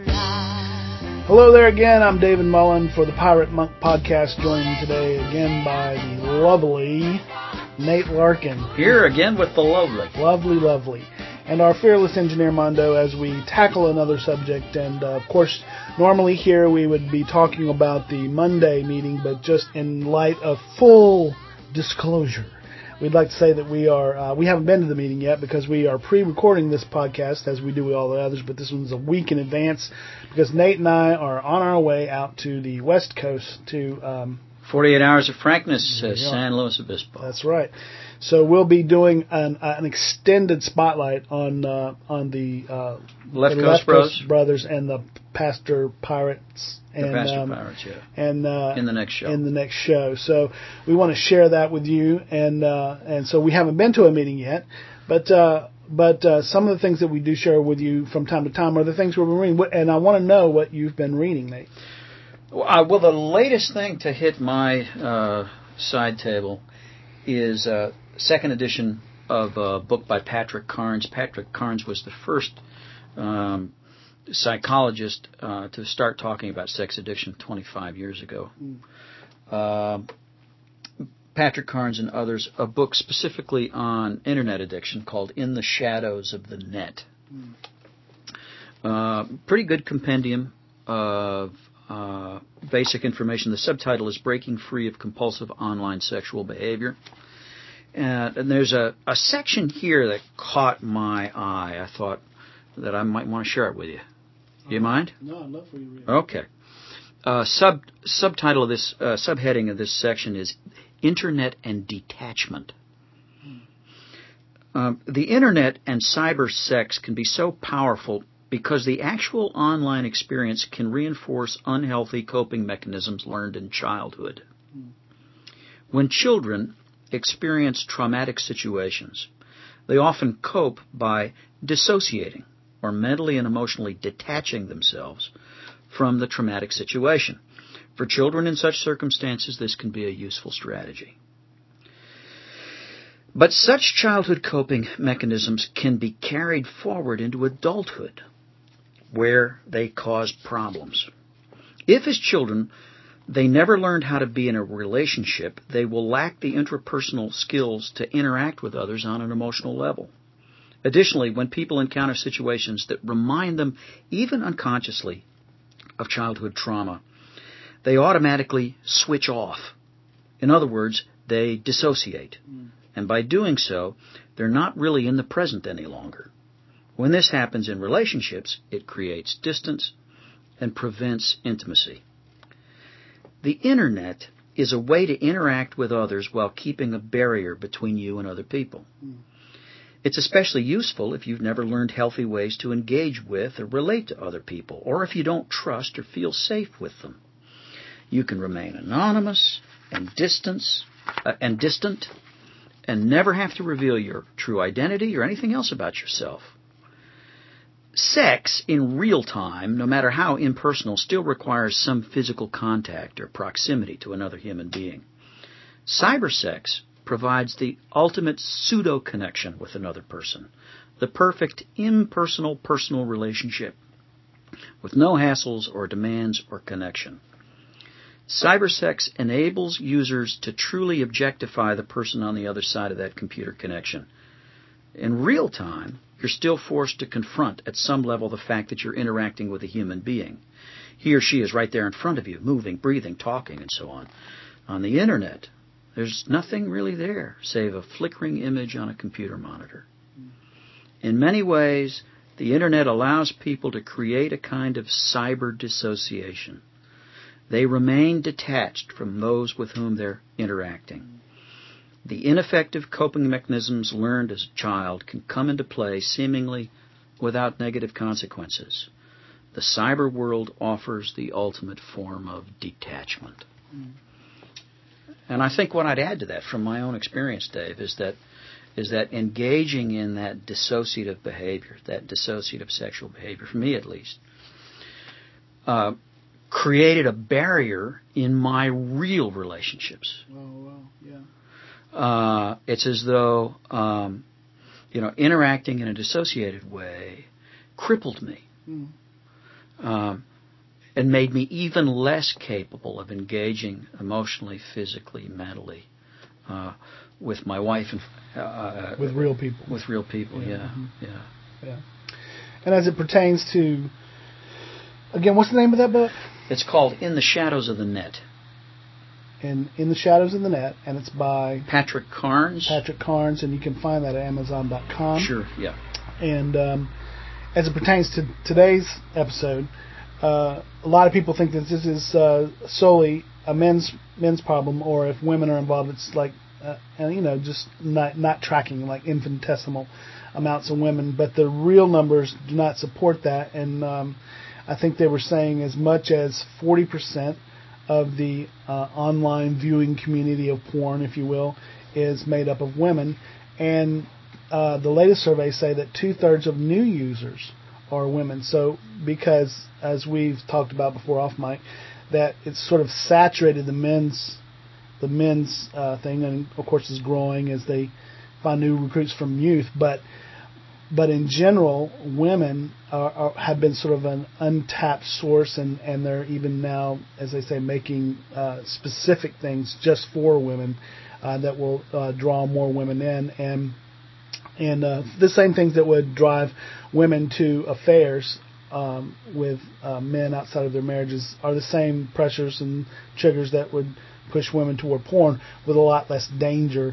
Hello there again. I'm David Mullen for the Pirate Monk Podcast, joined today again by the lovely Nate Larkin. Here again with the lovely. Lovely. And our fearless engineer, Mondo, as we tackle another subject. And, of course, normally here we would be talking about the Monday meeting, but just in light of full disclosure, we'd like to say that we haven't been to the meeting yet because we are pre-recording this podcast as we do with all the others, but this one's a week in advance because Nate and I are on our way out to the West Coast to 48 Hours of Frankness, San Luis Obispo. That's right. So we'll be doing an extended spotlight on the Left Coast Brothers and the Pastor Pirates. And, Pirates, yeah. And in the next show. So we want to share that with you, and so we haven't been to a meeting yet, but some of the things that we do share with you from time to time are the things we've been reading, and I want to know what you've been reading, Nate. Well, the latest thing to hit my side table is second edition of a book by Patrick Carnes. Patrick Carnes was the first psychologist to start talking about sex addiction 25 years ago. Patrick Carnes and others, a book specifically on internet addiction called In the Shadows of the Net. Pretty good compendium of basic information. The subtitle is Breaking Free of Compulsive Online Sexual Behavior. And there's a section here that caught my eye. I thought that I might want to share it with you. Do you mind? No, I'd love for you to read it. Okay. Subtitle of this, subheading of this section is Internet and Detachment. The Internet and cyber sex can be so powerful because the actual online experience can reinforce unhealthy coping mechanisms learned in childhood. When children experience traumatic situations, they often cope by dissociating or mentally and emotionally detaching themselves from the traumatic situation. For children in such circumstances, this can be a useful strategy. But such childhood coping mechanisms can be carried forward into adulthood, where they cause problems. If as children they never learned how to be in a relationship, they will lack the intrapersonal skills to interact with others on an emotional level. Additionally, when people encounter situations that remind them, even unconsciously, of childhood trauma, they automatically switch off. In other words, they dissociate. And by doing so, they're not really in the present any longer. When this happens in relationships, it creates distance and prevents intimacy. The Internet is a way to interact with others while keeping a barrier between you and other people. It's especially useful if you've never learned healthy ways to engage with or relate to other people, or if you don't trust or feel safe with them. You can remain anonymous and distant and never have to reveal your true identity or anything else about yourself. Sex in real time, no matter how impersonal, still requires some physical contact or proximity to another human being. Cybersex provides the ultimate pseudo-connection with another person, the perfect impersonal personal relationship, with no hassles or demands or connection. Cybersex enables users to truly objectify the person on the other side of that computer connection. In real time, you're still forced to confront at some level the fact that you're interacting with a human being. He or she is right there in front of you, moving, breathing, talking, and so on. On the Internet, there's nothing really there save a flickering image on a computer monitor. In many ways, the Internet allows people to create a kind of cyber dissociation. They remain detached from those with whom they're interacting. The ineffective coping mechanisms learned as a child can come into play seemingly without negative consequences. The cyber world offers the ultimate form of detachment. And I think what I'd add to that from my own experience, Dave, is that engaging in that dissociative behavior, that dissociative sexual behavior, for me at least, created a barrier in my real relationships. Oh, wow, yeah. It's as though, interacting in a dissociated way crippled me. and made me even less capable of engaging emotionally, physically, mentally with my wife and with real people. With real people, yeah. And as it pertains to, again, what's the name of that book? It's called In the Shadows of the Net. In the Shadows of the Net, and it's by Patrick Carnes. Patrick Carnes, and you can find that at Amazon.com. Sure, yeah. And as it pertains to today's episode, a lot of people think that this is solely a men's problem, or if women are involved, it's like, just not tracking, like infinitesimal amounts of women. But the real numbers do not support that, and I think they were saying as much as 40% of the online viewing community of porn, if you will, is made up of women. And the latest surveys say that 2/3 of new users are women. So because, as we've talked about before off mic, that it's sort of saturated the men's thing, and of course is growing as they find new recruits from youth. But in general, women have been sort of an untapped source, and they're even now, as they say, making specific things just for women that will draw more women in, and the same things that would drive women to affairs with men outside of their marriages are the same pressures and triggers that would push women toward porn, with a lot less danger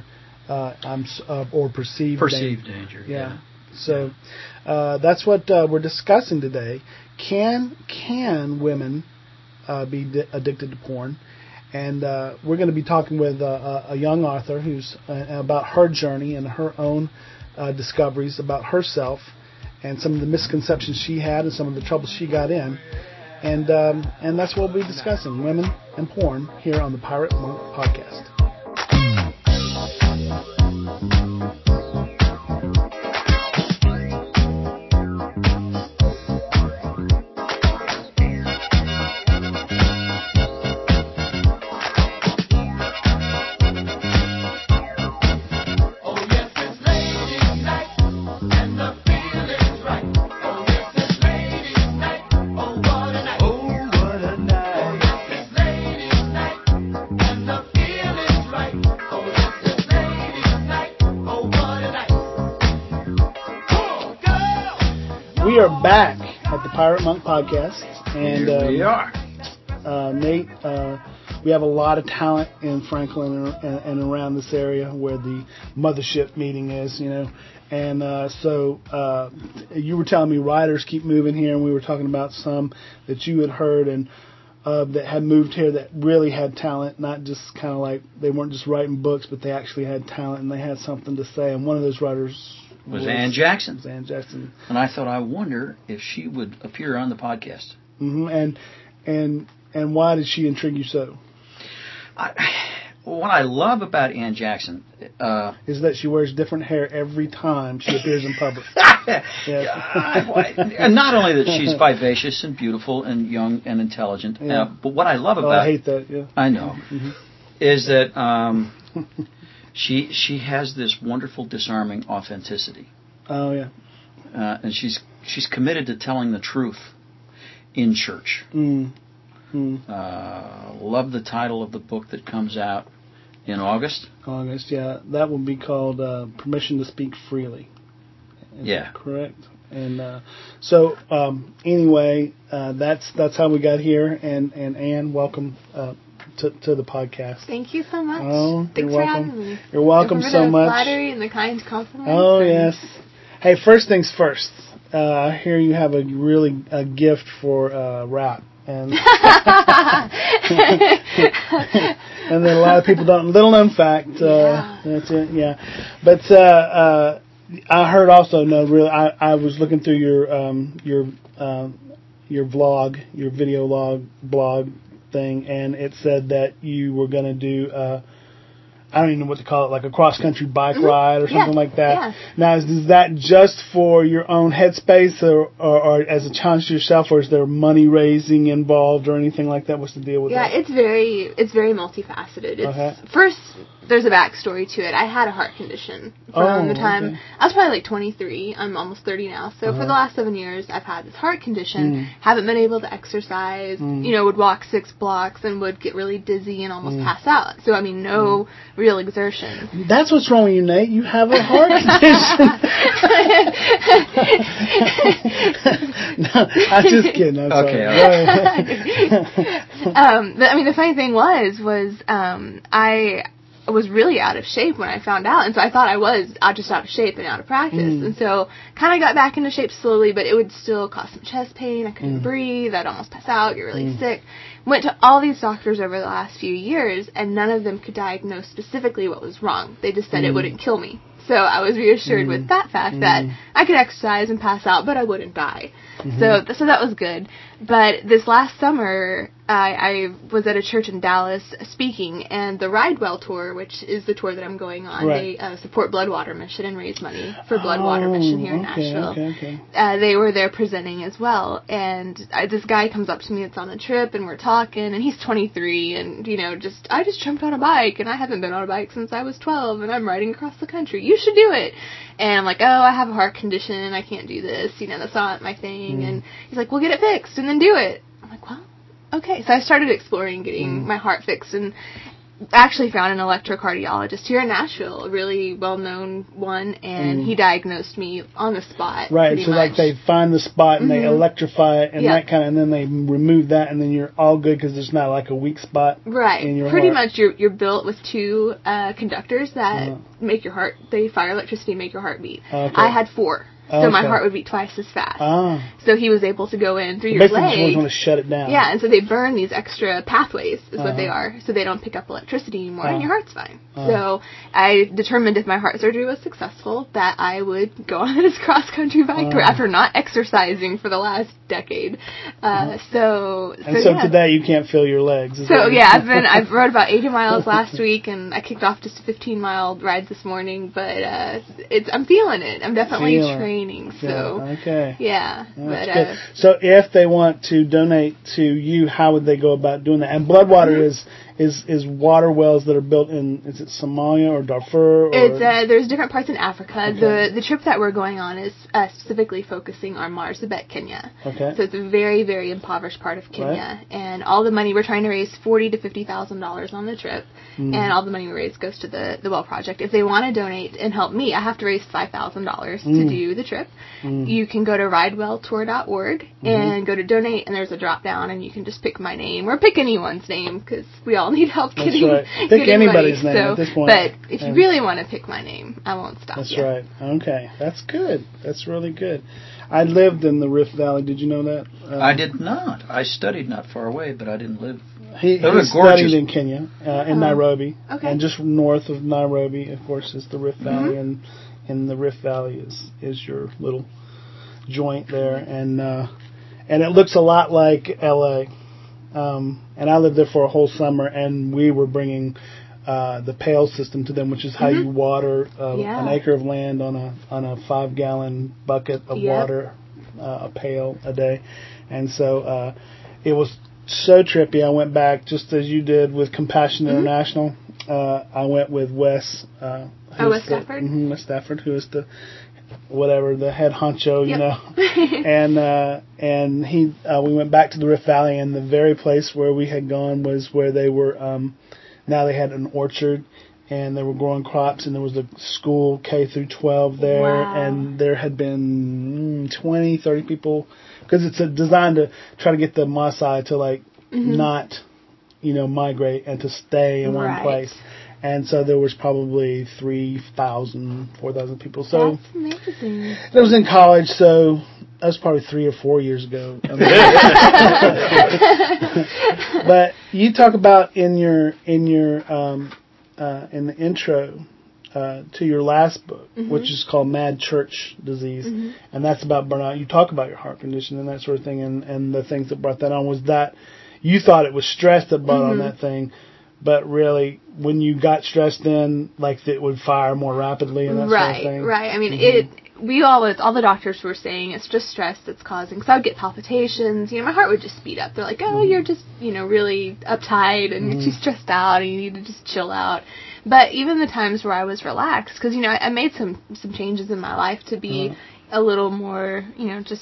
or perceived danger. Yeah. So that's what we're discussing today. Can women be addicted to porn? And we're going to be talking with a young author who's about her journey and her own discoveries about herself, and some of the misconceptions she had and some of the trouble she got in. And that's what we'll be discussing, women and porn, here on the Pirate Monk Podcast. We are back at the Pirate Monk Podcast, and here we are. Nate, we have a lot of talent in Franklin and around this area where the mothership meeting is, and so you were telling me writers keep moving here, and we were talking about some that you had heard and that had moved here that really had talent, not just kind of like they weren't just writing books, but they actually had talent and they had something to say. And one of those writers was Ann Jackson. Ann Jackson. And I thought, I wonder if she would appear on the podcast. Mm-hmm. And why did she intrigue you so? What I love about Ann Jackson is that she wears different hair every time she appears in public. And not only that she's vivacious and beautiful and young and intelligent, but what I love about... I hate that, yeah. I know. Mm-hmm. Is that... She has this wonderful, disarming authenticity. Oh, yeah. And she's committed to telling the truth in church. Love the title of the book that comes out in August. August, yeah. That will be called Permission to Speak Freely. Is that correct? And so, anyway, that's how we got here. And Ann, welcome to the podcast. Thank you so much. Oh, Thanks for having me. You're welcome so much. The flattery and the kind compliments. Oh, yes. Hey, first things first. I hear you have a gift for rap. And and then a lot of people don't. Little known fact. That's it. Yeah. But I heard also. No, really. I was looking through your vlog, your video blog thing, and it said that you were going to do I don't even know what to call it, like a cross-country bike ride or something like that. Yeah. Now, is that just for your own headspace or as a challenge to yourself, or is there money raising involved or anything like that? What's the deal with that? Yeah, it's very multifaceted. First, there's a backstory to it. I had a heart condition from the time I was probably like 23. I'm almost 30 now. So for the last 7 years, I've had this heart condition. Haven't been able to exercise. Would walk 6 blocks and would get really dizzy and almost pass out. So I mean, no real exertion. That's what's wrong with you, Nate. You have a heart condition. No, I'm just kidding. I'm sorry. But I mean, the funny thing was I was really out of shape when I found out, and so I thought I was just out of shape and out of practice, and so kind of got back into shape slowly, but it would still cause some chest pain. I couldn't breathe. I'd almost pass out, get really sick. Went to all these doctors over the last few years, and none of them could diagnose specifically what was wrong. They just said it wouldn't kill me. So I was reassured with that fact that I could exercise and pass out, but I wouldn't die. So that was good. But this last summer, I was at a church in Dallas speaking, and the Ride Well tour, which is the tour that I'm going on, they support Bloodwater Mission and raise money for Bloodwater Mission here in Nashville. They were there presenting as well, and this guy comes up to me that's on the trip, and we're talking, and he's 23, and I just jumped on a bike, and I haven't been on a bike since I was 12, and I'm riding across the country. You should do it. And I'm like, oh, I have a heart condition, I can't do this, that's not my thing. And he's like, well, get it fixed and then do it. I'm like, well, okay. So I started exploring getting my heart fixed, and actually found an electrocardiologist here in Nashville, a really well-known one, and he diagnosed me on the spot. Right, so like they find the spot and they electrify it and that kind of, and then they remove that, and then you're all good because there's not like a weak spot. Right, in your pretty heart. much you're built with 2 conductors that make your heart, they fire electricity and make your heart beat. Okay. I had 4. So my heart would beat twice as fast. So he was able to go in through your basically leg. Basically, just want to shut it down. Yeah, and so they burn these extra pathways, is what they are, so they don't pick up electricity anymore, and your heart's fine. So I determined if my heart surgery was successful that I would go on this cross-country bike tour after not exercising for the last decade. So today you can't feel your legs. I've rode about 80 miles last week, and I kicked off just a 15-mile ride this morning, but I'm feeling it. I'm definitely training. So that's good. So if they want to donate to you, how would they go about doing that? And Bloodwater is water wells that are built in, is it Somalia or Darfur? Or? It's there's different parts in Africa. Okay. The trip that we're going on is specifically focusing on Marsabit, Kenya. Okay. So it's a very, very impoverished part of Kenya, and all the money, we're trying to raise $40,000 to $50,000 on the trip, and all the money we raise goes to the well project. If they want to donate and help me, I have to raise $5,000 to do the trip. You can go to ridewelltour.org and go to donate, and there's a drop down, and you can just pick my name or pick anyone's name because we all need help getting. That's right. Pick anybody's name at this point. But if you really want to pick my name, I won't stop. That's right. Okay, that's good. That's really good. I lived in the Rift Valley. Did you know that? I did not. I studied not far away, but I didn't live. He studied in Kenya, in Nairobi, and just north of Nairobi, of course, is the Rift Valley, and in the Rift Valley is your little joint there, and it looks a lot like L.A. And I lived there for a whole summer, and we were bringing the pail system to them, which is how you water an acre of land on a 5-gallon bucket of water, a pail a day, and so it was so trippy. I went back just as you did with Compassion International. I went with Wes. Wes Stafford. Wes Stafford, who is the head honcho, you know. And he, we went back to the Rift Valley, and the very place where we had gone was where they were. Now they had an orchard, and they were growing crops, and there was a school K through 12 there, and there had been 20, 30 people, because it's designed to try to get the Maasai to not, migrate and to stay in one place. And so there was probably 3,000, 4,000 people. So that's amazing. That was in college, so that was probably 3 or 4 years ago. But you talk about in the intro to your last book, which is called Mad Church Disease, and that's about burnout. You talk about your heart condition and that sort of thing, and the things that brought that on. Was that you thought it was stress that brought on that thing? but really, when you got stressed, then like it would fire more rapidly and that sort of thing. Right. I mean, all the doctors were saying it's just stress that's causing. So I would get palpitations. My heart would just speed up. They're like, oh, you're just, really uptight and you're too stressed out and you need to just chill out. But even the times where I was relaxed, because, I made some changes in my life to be a little more, just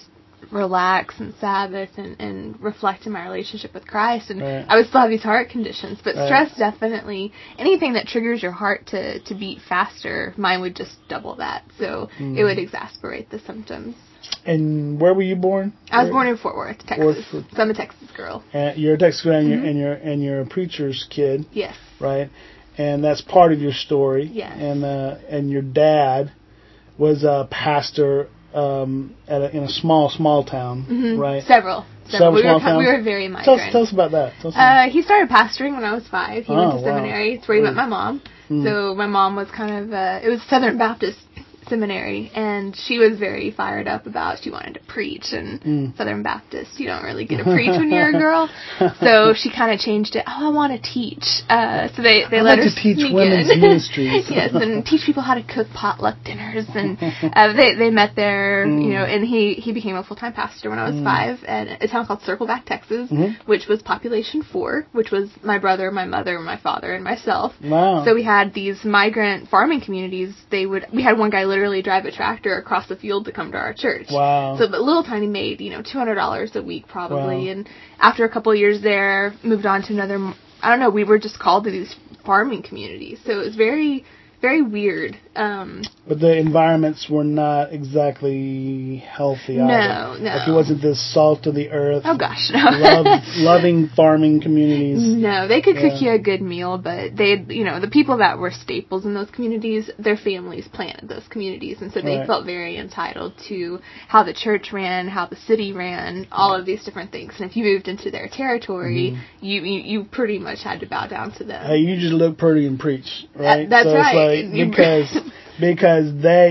relax and Sabbath and reflect in my relationship with Christ. And I would still have these heart conditions. But stress definitely, anything that triggers your heart to beat faster, mine would just double that. So it would exacerbate the symptoms. And where were you born? I was born in Fort Worth, Texas. So I'm a Texas girl. You're a Texas girl and you're a preacher's kid. Yes. Right? And that's part of your story. Yes. And your dad was a pastor in a small town, right? Several small towns. We were very migrant. Tell us about that. He started pastoring when I was 5. He went to seminary. It's where he met my mom. So my mom was kind of, it was Southern Baptist seminary, and she was very fired up about, she wanted to preach, and Southern Baptist, you don't really get to preach when you're a girl. So she kind of changed it. I want to teach. So they let her teach women's ministries. Yes, and teach people how to cook potluck dinners. And they met there, and he became a full-time pastor when I was 5 at a town called Circleback, Texas, which was population 4, which was my brother, my mother, my father, and myself. Wow. So we had these migrant farming communities. We had one guy literally drive a tractor across the field to come to our church. Wow. So, but little tiny made, $200 a week probably. Wow. And after a couple of years there, moved on to another, I don't know, we were just called to these farming communities. So it was very, very weird. But the environments were not exactly healthy either. No. Like it wasn't this salt of the earth. Oh gosh, no. loving farming communities. No, they could cook you a good meal, but the people that were staples in those communities, their families planted those communities, and so they felt very entitled to how the church ran, how the city ran, all of these different things. And if you moved into their territory, you pretty much had to bow down to them. Hey, you just look pretty and preach, right? That's so right. It's like, because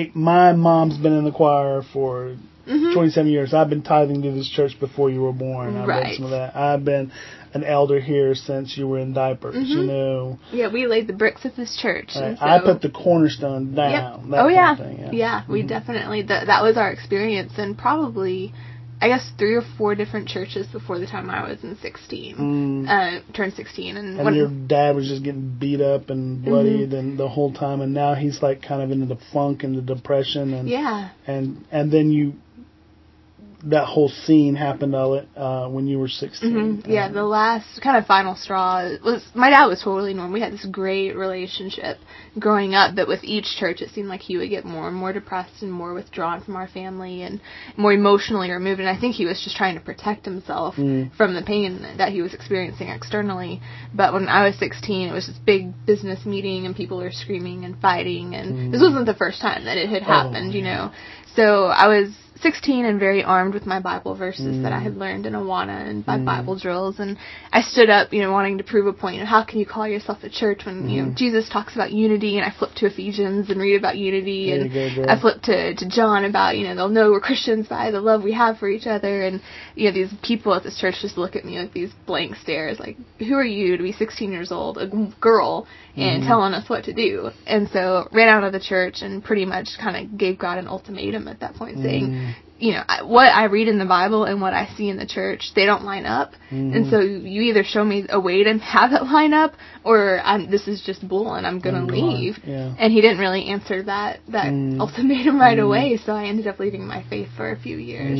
my mom's been in the choir for 27 years. I've been tithing to this church before you were born. I've done some of that. I've been an elder here since you were in diapers, Yeah, we laid the bricks of this church. Right. So, I put the cornerstone down. Yep. Yeah, we definitely, that was our experience, and probably, I guess, 3 or 4 different churches before the time I was in 16, turned 16. And your dad was just getting beat up and bloodied and the whole time, and now he's like kind of into the funk and the depression. And then that whole scene happened when you were 16. Yeah, the last kind of final straw was, my dad was totally normal. We had this great relationship growing up, but with each church it seemed like he would get more and more depressed and more withdrawn from our family and more emotionally removed. And I think he was just trying to protect himself from the pain that he was experiencing externally. But when I was 16, it was this big business meeting and people were screaming and fighting. And this wasn't the first time that it had happened, So I was 16 and very armed with my Bible verses that I had learned in Awana and by Bible drills, and I stood up, wanting to prove a point. How can you call yourself a church when Jesus talks about unity? And I flipped to Ephesians and read about unity, and I flipped to John about they'll know we're Christians by the love we have for each other. And these people at this church just look at me with these blank stares, like, who are you to be 16 years old, a girl, and telling us what to do? And so ran out of the church and pretty much kind of gave God an ultimatum at that point, saying, what I read in the Bible and what I see in the church, they don't line up. And so you either show me a way to have it line up, or this is just bull and I'm going to leave. Yeah. And he didn't really answer that ultimatum right away, so I ended up leaving my faith for a few years.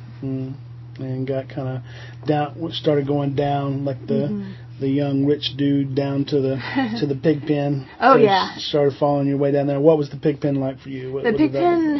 And got kind of down, started going down like the young rich dude down to the pig pen. Oh, yeah. Started following your way down there. What was the pig pen like for you? The pig pen,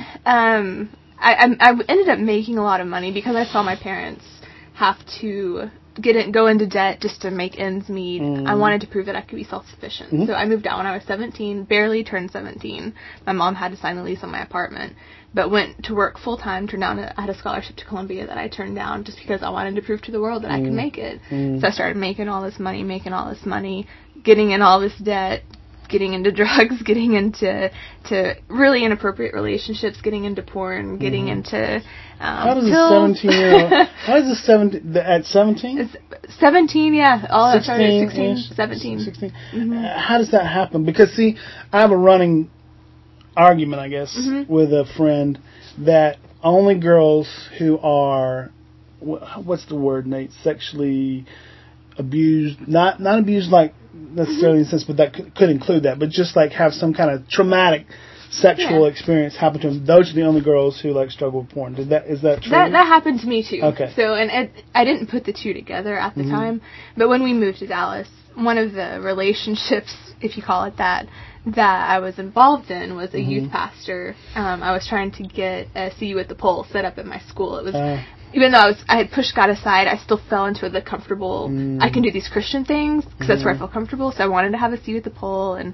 I ended up making a lot of money because I saw my parents have to go into debt just to make ends meet. I wanted to prove that I could be self-sufficient. So I moved out when I was 17, barely turned 17. My mom had to sign a lease on my apartment, but went to work full-time, I had a scholarship to Columbia that I turned down just because I wanted to prove to the world that I could make it. So I started making all this money, getting in all this debt, getting into drugs, getting into really inappropriate relationships, getting into porn, getting into How does pills. a 17-year-old... How does a 17... At 17? It's 17, yeah. All that started at 16, 16-ish, 17. 16. How does that happen? Because, see, I have a running argument, I guess, with a friend that only girls who are... What's the word, Nate? Sexually abused, not abused like necessarily in the sense, but that could include that, but just like have some kind of traumatic sexual experience happen to them. Those are the only girls who like struggle with porn. Is that true? That happened to me too. Okay. So, and I didn't put the two together at the time, but when we moved to Dallas, one of the relationships, if you call it that I was involved in was a youth pastor. I was trying to get a See You at the Pole set up at my school. It was even though I had pushed God aside, I still fell into the comfortable, I can do these Christian things because that's where I feel comfortable. So I wanted to have a See You at the Pole, and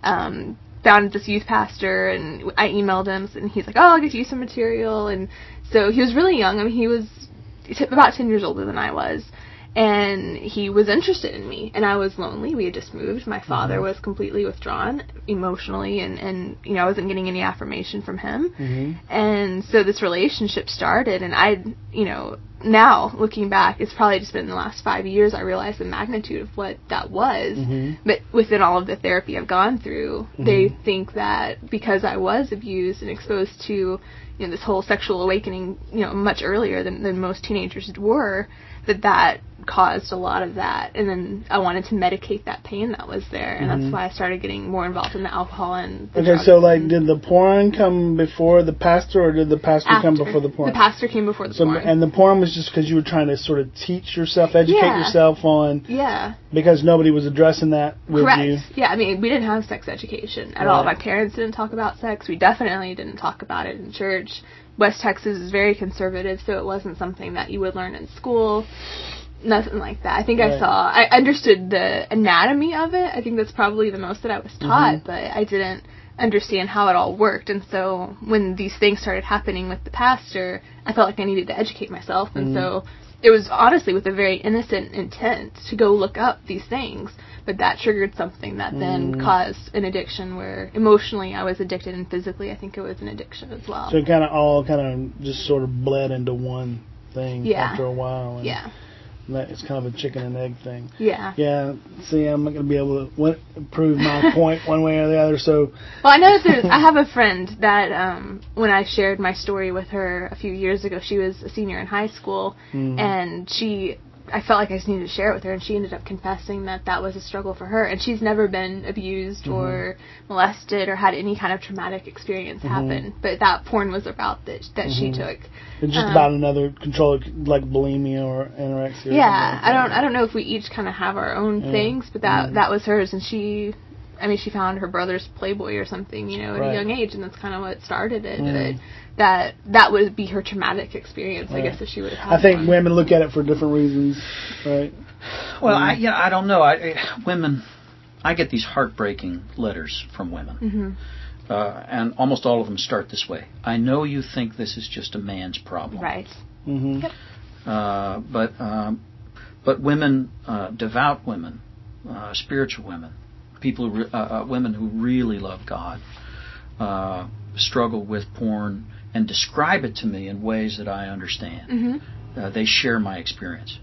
found this youth pastor, and I emailed him, and he's like, oh, I'll get you some material. And so he was really young. I mean, he was about 10 years older than I was. And he was interested in me, and I was lonely. We had just moved. My father was completely withdrawn emotionally, and you know, I wasn't getting any affirmation from him. And so this relationship started, and I, you know, now looking back, it's probably just been in the last 5 years I realized the magnitude of what that was. But within all of the therapy I've gone through, they think that because I was abused and exposed to, you know, this whole sexual awakening, you know, much earlier than most teenagers were, that caused a lot of that. And then I wanted to medicate that pain that was there, and that's why I started getting more involved in the alcohol and the drugs. So like, did the porn come before the pastor, or did the pastor come before the porn? The pastor came before the porn. And the porn was just because you were trying to sort of teach yourself, educate yourself on... Yeah. Because nobody was addressing that with Correct. you. Yeah, I mean, we didn't have sex education at all. My parents didn't talk about sex. We definitely didn't talk about it in church. West Texas is very conservative, so it wasn't something that you would learn in school. Nothing like that. I think I understood the anatomy of it. I think that's probably the most that I was taught, but I didn't understand how it all worked. And so when these things started happening with the pastor, I felt like I needed to educate myself. And so it was honestly with a very innocent intent to go look up these things, but that triggered something that then caused an addiction where emotionally I was addicted, and physically I think it was an addiction as well. So it all just sort of bled into one thing after a while. And it's kind of a chicken and egg thing. Yeah. See, I'm not going to be able to prove my point one way or the other. So. Well, I know I have a friend that when I shared my story with her a few years ago, she was a senior in high school, and I felt like I just needed to share it with her, and she ended up confessing that was a struggle for her, and she's never been abused or molested or had any kind of traumatic experience happen, but that porn was about that she took. It's just about another control, like bulimia or anorexia. Yeah, I don't know if we each kind of have our own things, but that was hers, and she found her brother's Playboy or something, you know, at a young age, and that's kind of what started it. But that would be her traumatic experience, I guess, if she would have had I think one. women look at it for different reasons, right? Well, I don't know. Women, I get these heartbreaking letters from women, and almost all of them start this way. I know you think this is just a man's problem, right? Yep. But women, devout women, spiritual women, women who really love God, struggle with porn and describe it to me in ways that I understand. They share my experience.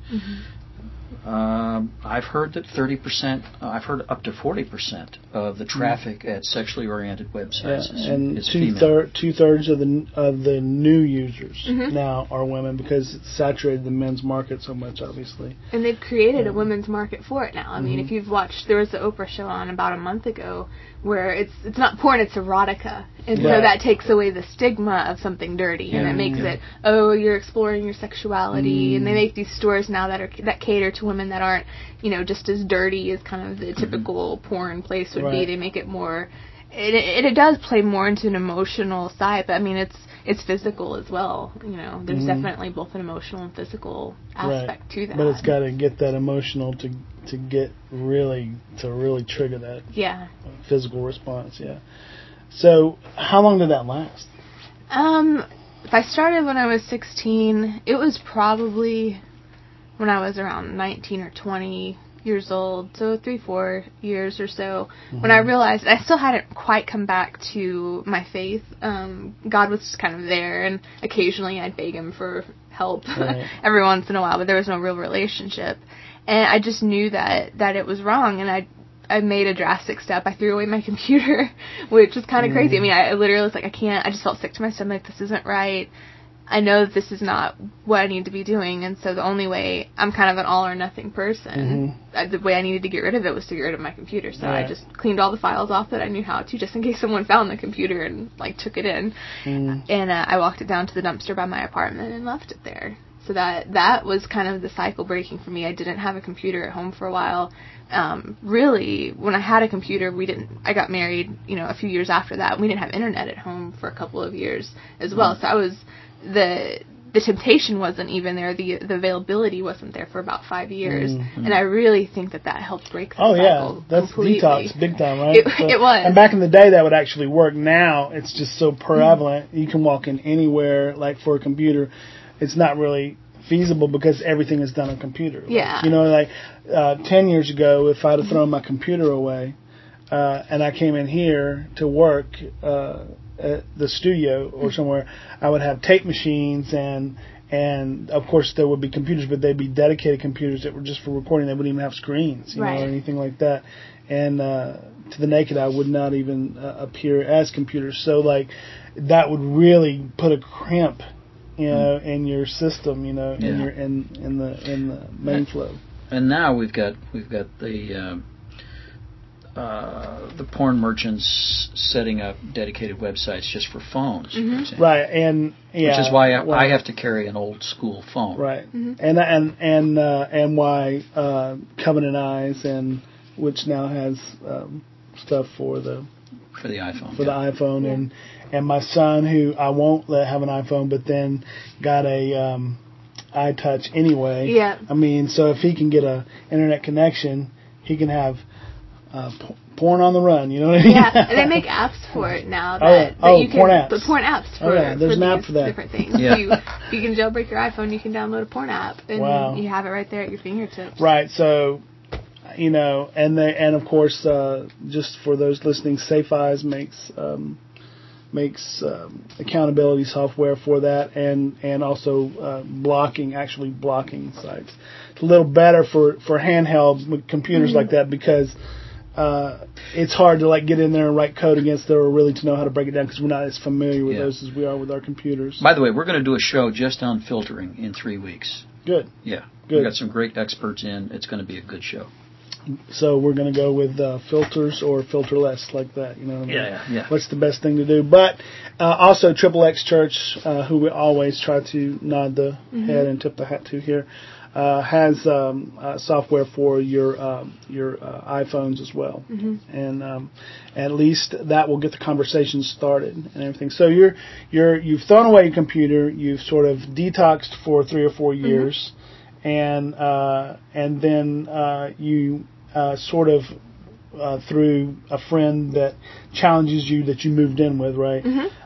I've heard that 30%, I've heard up to 40% of the traffic at sexually oriented websites is female. Two-thirds of the new users now are women, because it's saturated the men's market so much, obviously. And they've created a women's market for it now. I mean, if you've watched, there was the Oprah show on about a month ago where it's not porn, it's erotica. And so that takes away the stigma of something dirty, and it makes it, oh, you're exploring your sexuality. And they make these stores now that cater to women that aren't, you know, just as dirty as kind of the typical porn place would be. They make it more, it does play more into an emotional side, but I mean, it's physical as well. You know, there's definitely both an emotional and physical aspect to that. But it's got to get that emotional to really trigger that physical response. Yeah. So how long did that last? If I started when I was 16, it was probably when I was around 19 or 20. years old, so 3-4 years or so, when I realized I still hadn't quite come back to my faith. God was just kind of there, and occasionally I'd beg him for help every once in a while, but there was no real relationship. And I just knew that it was wrong, and I made a drastic step. I threw away my computer, which was kind of crazy. I mean, I literally was like, I can't. I just felt sick to my stomach. This isn't right. I know that this is not what I need to be doing, and so the only way, I'm kind of an all or nothing person. The way I needed to get rid of it was to get rid of my computer. So I just cleaned all the files off that I knew how to, just in case someone found the computer and like took it in. And I walked it down to the dumpster by my apartment and left it there. So that was kind of the cycle breaking for me. I didn't have a computer at home for a while. Really, when I had a computer, I got married, a few years after that. We didn't have internet at home for a couple of years as well. So I was, the temptation wasn't even there. The availability wasn't there for about 5 years. And I really think that helped break the cycle. That's completely. detox, big time, right? It was. And back in the day, that would actually work. Now, it's just so prevalent. You can walk in anywhere, like for a computer. It's not really feasible because everything is done on computer. Yeah. 10 years ago, if I'd have thrown my computer away, and I came in here to work at the studio or somewhere, I would have tape machines and of course there would be computers, but they'd be dedicated computers that were just for recording. They wouldn't even have screens, or anything like that. And to the naked eye would not even appear as computers. So that would really put a crimp in your system, in the main flow. And now we've got the porn merchants setting up dedicated websites just for phones, for example. Right, and which is why I have to carry an old school phone. Right, and why Covenant Eyes, and which now has stuff for the iPhone. For the iPhone, and my son, who I won't let have an iPhone, but then got a iTouch anyway. Yeah. I mean, so if he can get a internet connection, he can have porn on the run. You know what I mean? Yeah, and they make apps for it now. That you can, porn apps. The porn apps for, there's an app for that. Different things. Yeah. You can jailbreak your iPhone. You can download a porn app, and you have it right there at your fingertips. Right. So, and of course, just for those listening, Safe Eyes makes accountability software for that, and also blocking sites. It's a little better for handheld computers like that, because it's hard to get in there and write code against it, or really to know how to break it down, because we're not as familiar with those as we are with our computers. By the way, we're going to do a show just on filtering in 3 weeks. Good. Yeah. Good. We've got some great experts in. It's going to be a good show. So we're going to go with filters or filterless, like that. Yeah. What's the best thing to do? But also XXX Church, who we always try to nod the head and tip the hat to here, has software for your iPhones as well, and at least that will get the conversation started and everything. So you've thrown away your computer, you've sort of detoxed for 3 or 4 years, and then you sort of through a friend that challenges you, that you moved in with, right?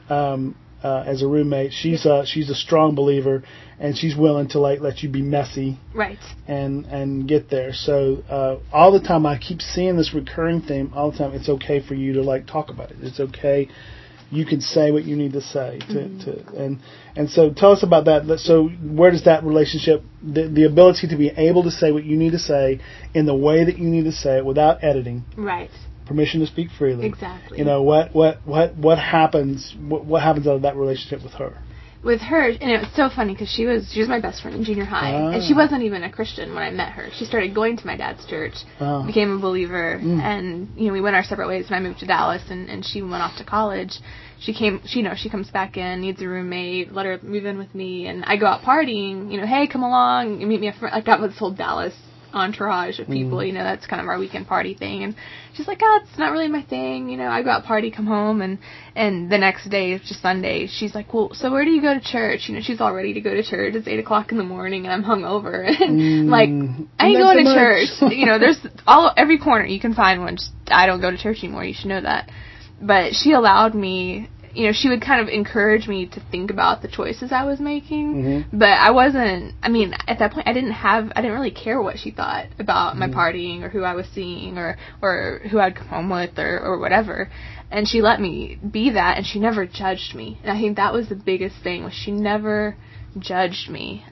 As a roommate, she's a strong believer, and she's willing to let you be messy, right? And get there. So all the time I keep seeing this recurring theme. All the time, it's okay for you to talk about it. It's okay. You can say what you need to say and so tell us about that. So where does that relationship, the ability to be able to say what you need to say in the way that you need to say it without editing, right? Permission to speak freely. Exactly. What happens? What happens out of that relationship with her? With her, and it was so funny because she was my best friend in junior high, and she wasn't even a Christian when I met her. She started going to my dad's church, became a believer, and we went our separate ways when I moved to Dallas, and she went off to college. She comes back in, needs a roommate, let her move in with me, and I go out partying. Hey, come along, meet me a friend. That was this whole Dallas entourage of people, that's kind of our weekend party thing. And she's like, it's not really my thing. I go out party, come home, and the next day, it's just Sunday, she's like, well, so where do you go to church? She's all ready to go to church. It's 8:00 in the morning, and I'm hungover, and I ain't going to church. There's every corner you can find one. I don't go to church anymore. You should know that. But she allowed me she would kind of encourage me to think about the choices I was making, Mm-hmm. but I wasn't, at that point I didn't really care what she thought about my partying or who I was seeing or who I'd come home with or whatever. And she let me be that, and she never judged me. And I think that was the biggest thing, was she never judged me.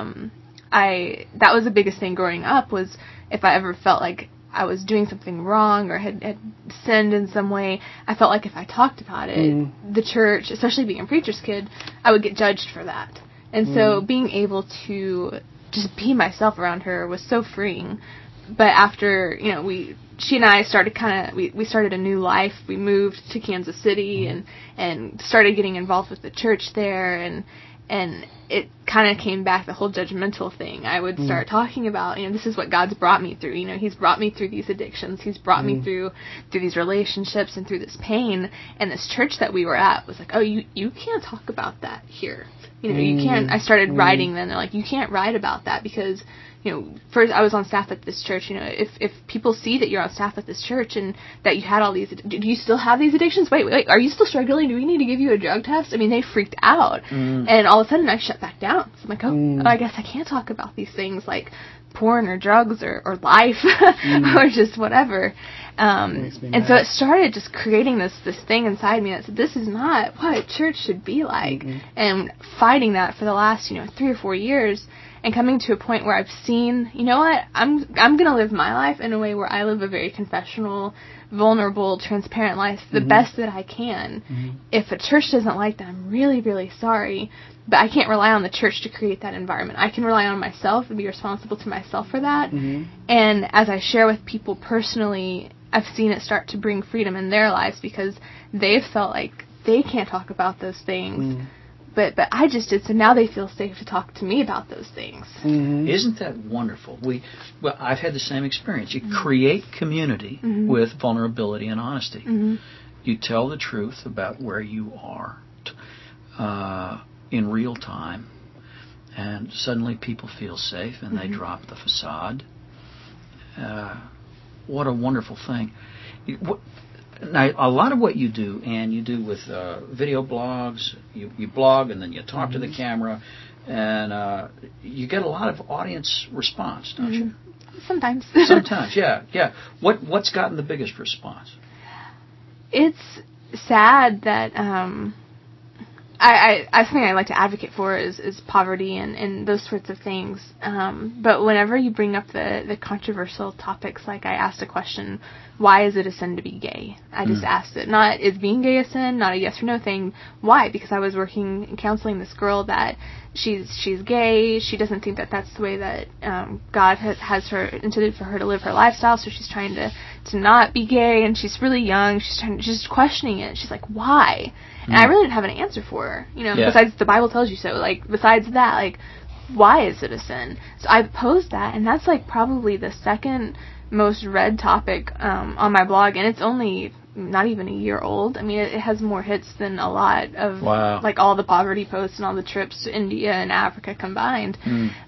That was the biggest thing growing up, was if I ever felt like I was doing something wrong or had sinned in some way, I felt like if I talked about it, the church, especially being a preacher's kid, I would get judged for that. And so being able to just be myself around her was so freeing. But after, she and I started we started a new life. We moved to Kansas City and started getting involved with the church there, and it kind of came back, the whole judgmental thing. I would start talking about, this is what God's brought me through. He's brought me through these addictions. He's brought me through these relationships and through this pain. And this church that we were at was like, oh, you can't talk about that here. You can't. I started writing then. They're like, you can't write about that because, first I was on staff at this church. If people see that you're on staff at this church and that you had all these, do you still have these addictions? Wait, are you still struggling? Do we need to give you a drug test? They freaked out. And all of a sudden I shut back down. So I'm like, oh, I guess I can't talk about these things like porn or drugs or life or just whatever. And so it started just creating this thing inside me that said, this is not what church should be like. And fighting that for the last, 3 or 4 years, and coming to a point where I've seen, I'm going to live my life in a way where I live a very confessional, vulnerable, transparent life the best that I can. If a church doesn't like that, I'm really, really sorry. But I can't rely on the church to create that environment. I can rely on myself and be responsible to myself for that. And as I share with people personally, I've seen it start to bring freedom in their lives because they've felt like they can't talk about those things. But I just did, so now they feel safe to talk to me about those things. Isn't that wonderful? I've had the same experience. You create community with vulnerability and honesty. You tell the truth about where you are in real time, and suddenly people feel safe and they drop the facade. What a wonderful thing. Now, a lot of what you do, and you do with video blogs, you blog and then you talk to the camera, and you get a lot of audience response, don't you? Sometimes. Sometimes, yeah. What's gotten the biggest response? It's sad that I something I like to advocate for is poverty and those sorts of things. But whenever you bring up the controversial topics, like I asked a question, why is it a sin to be gay? I just asked it. Not, is being gay a sin? Not a yes or no thing. Why? Because I was working and counseling this girl that she's gay. She doesn't think that that's the way that God has her intended for her to live her lifestyle. So she's trying to not be gay, and she's really young. She's questioning it. She's like, why? And I really didn't have an answer for her. Besides the Bible tells you so. Like, besides that, like, why is it a sin? So I posed that, and that's like probably the second most read topic on my blog, and it's only not even a year old. It has more hits than a lot of like all the poverty posts and all the trips to India and Africa combined.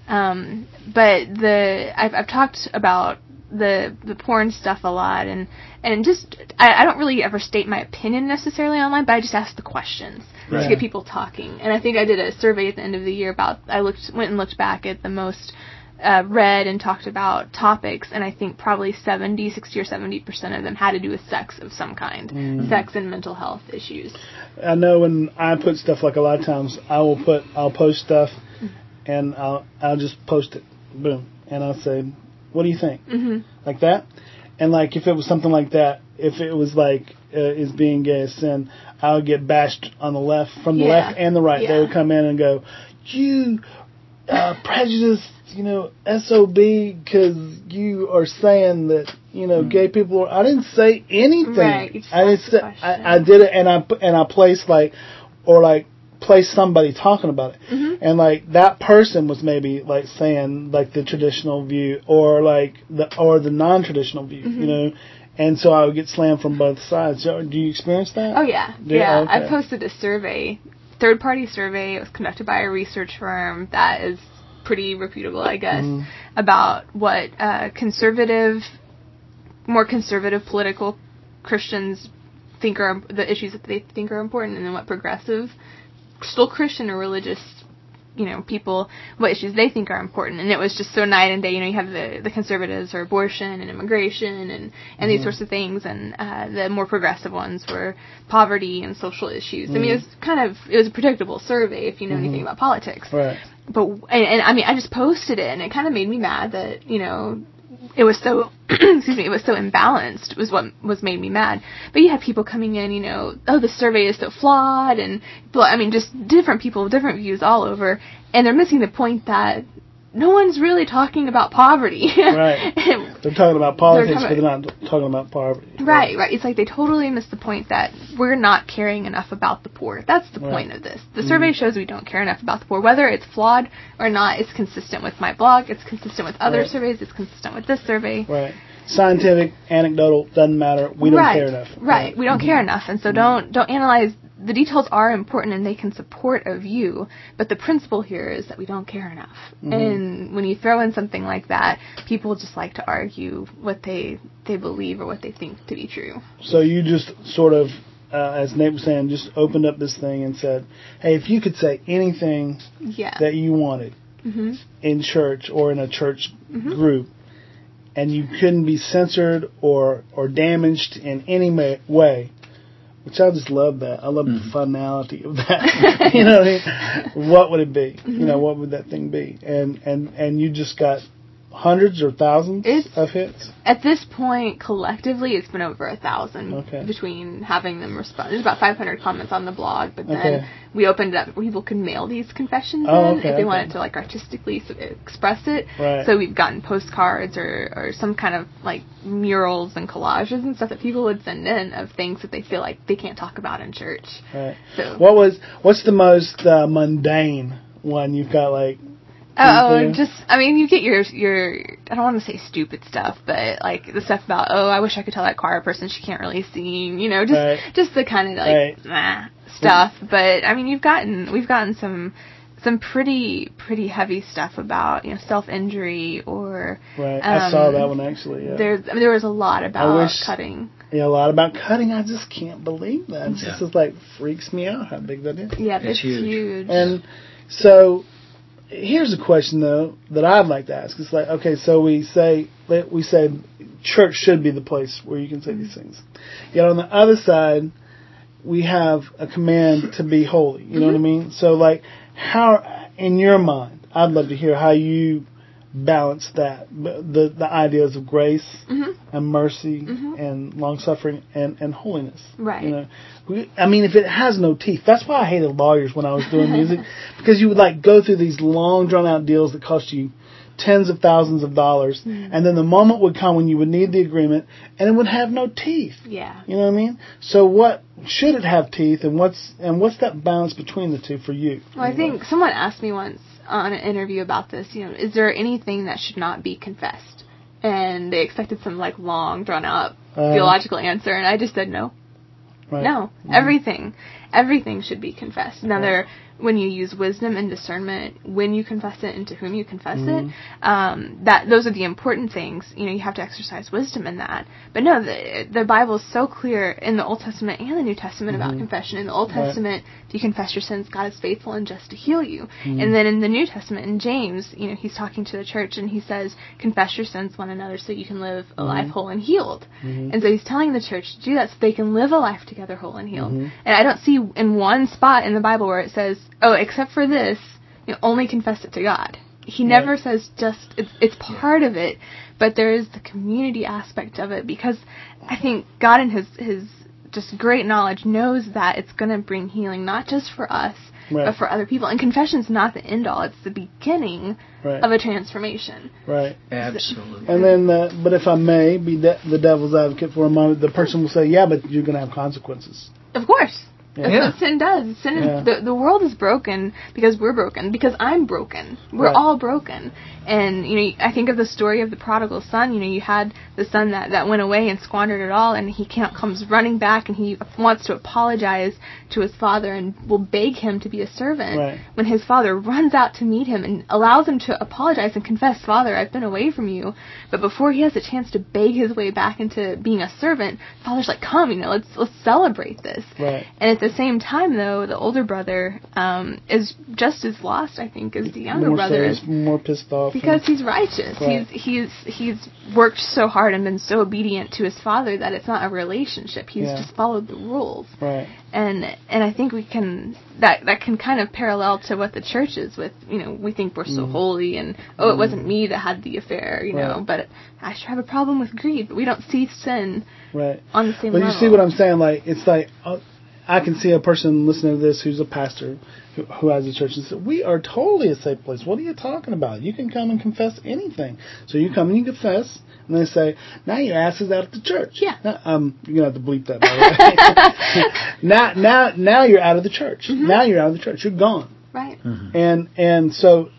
But I've talked about the porn stuff a lot, and just I don't really ever state my opinion necessarily online, but I just ask the questions to get people talking. And I think I did a survey at the end of the year about, went and looked back at the most read and talked about topics, and I think probably 60 or 70% of them had to do with sex of some kind, sex and mental health issues. I know when I put stuff, like a lot of times I'll post stuff, and I'll just post it, boom, and I'll say, what do you think? Like that. And like if it was something like that, if it was like is being gay a sin, I would get bashed on the left, from the left and the right. They would come in and go, you prejudiced, SOB, because you are saying that gay people are. I didn't say anything. Right. I didn't say. I did it, and I placed place somebody talking about it, and like that person was maybe like saying like the traditional view or like the non-traditional view, and so I would get slammed from both sides. So, do you experience that? Oh yeah, yeah. Okay. I posted a survey, third-party survey. It was conducted by a research firm that is pretty reputable, I guess, about what more conservative political Christians think are the issues that they think are important, and then what progressive, still Christian or religious, people, what issues they think are important. And it was just so night and day. You have the conservatives or abortion and immigration and these sorts of things, and the more progressive ones were poverty and social issues. I mean, it was a predictable survey if you know anything about politics. Right. But and I mean, I just posted it, and it kind of made me mad that it was so excuse me, it was so imbalanced was what made me mad. But you have people coming in, oh, the survey is so flawed, and just different people with different views all over, and they're missing the point that no one's really talking about poverty. Right. They're talking about politics, but they're not talking about poverty. Right. It's like they totally missed the point that we're not caring enough about the poor. That's the point of this. The survey shows we don't care enough about the poor. Whether it's flawed or not, it's consistent with my blog, it's consistent with other surveys, it's consistent with this survey. Right. Scientific, anecdotal, doesn't matter. We don't care enough. Right. We don't care enough, and so don't analyze. The details are important and they can support a view, but the principle here is that we don't care enough. And when you throw in something like that, people just like to argue what they believe or what they think to be true. So you just sort of, as Nate was saying, just opened up this thing and said, hey, if you could say anything that you wanted in church or in a church group, and you couldn't be censored or damaged in any way, which I just love that. I love the finality of that. You know what I mean? What would it be? What would that thing be? And you just got hundreds or thousands of hits? At this point, collectively, it's been over 1,000 between having them respond. There's about 500 comments on the blog, but then we opened it up where people could mail these confessions in if they wanted to artistically express it. Right. So we've gotten postcards or some kind of murals and collages and stuff that people would send in of things that they feel like they can't talk about in church. Right. So what's the most mundane one you've got you get your I don't want to say stupid stuff, but the stuff about, I wish I could tell that choir person she can't really sing, just the kind of stuff. But I mean, we've gotten some pretty heavy stuff about self-injury or I saw that one actually. Yeah. There was a lot about cutting. Yeah, a lot about cutting. I just can't believe that. It's just freaks me out how big that is. Yeah, it's huge. And so here's a question though that I'd like to ask. It's okay, so we say church should be the place where you can say these things. Yet on the other side, we have a command to be holy. You know what I mean? So how, in your mind, I'd love to hear how you balance that, the ideas of grace and mercy and long suffering and holiness. Right. If it has no teeth, that's why I hated lawyers when I was doing music, because you would go through these long drawn out deals that cost you tens of thousands of dollars, and then the moment would come when you would need the agreement and it would have no teeth. Yeah. You know what I mean? So what should it have teeth, and what's that balance between the two for you? Well, I think someone asked me once on an interview about this, is there anything that should not be confessed? And they expected some long drawn out theological answer, and I just said no. Right. No. Everything should be confessed. Now when you use wisdom and discernment, when you confess it and to whom you confess it, those are the important things. You have to exercise wisdom in that. But no, the Bible is so clear in the Old Testament and the New Testament about confession. In the Old Testament, if you confess your sins, God is faithful and just to heal you. And then in the New Testament, in James, he's talking to the church and he says, confess your sins one another so you can live a life whole and healed. And so he's telling the church to do that so they can live a life together whole and healed. And I don't see in one spot in the Bible where it says, except for this, only confess it to God. He never says just, it's part of it, but there is the community aspect of it, because I think God in his just great knowledge knows that it's going to bring healing, not just for us, but for other people. And confession's not the end all, it's the beginning of a transformation. Right. Absolutely. And then, but if I may be the devil's advocate for a moment, the person will say, yeah, but you're going to have consequences. Of course. That's Yeah. what sin does. Sin is, the world is broken because we're broken, because I'm broken. We're Right. all broken. And, I think of the story of the prodigal son. You had the son that went away and squandered it all, and he comes running back, and he wants to apologize to his father and will beg him to be a servant. Right. When his father runs out to meet him and allows him to apologize and confess, "Father, I've been away from you." But before he has a chance to beg his way back into being a servant, father's like, "Come, let's celebrate this." Right. And at the same time, though, the older brother is just as lost, I think, as the younger brother is. He's more pissed off. Because he's righteous. Right. He's worked so hard and been so obedient to his father that it's not a relationship. He's just followed the rules. Right. And I think we can that can kind of parallel to what the church is with. We think we're so holy, and it wasn't me that had the affair, Right. but I sure have a problem with greed. But we don't see sin Right. on the same But level. you see what I'm saying? Like, it's like, I can see a person listening to this who's a pastor who has a church and says, "We are totally a safe place. What are you talking about? You can come and confess anything." So you come and you confess, and they say, "Now your ass is out of the church." Yeah. Now, you're gonna have to bleep that, by the way. now you're out of the church. Mm-hmm. Now you're out of the church. You're gone. Right. And so,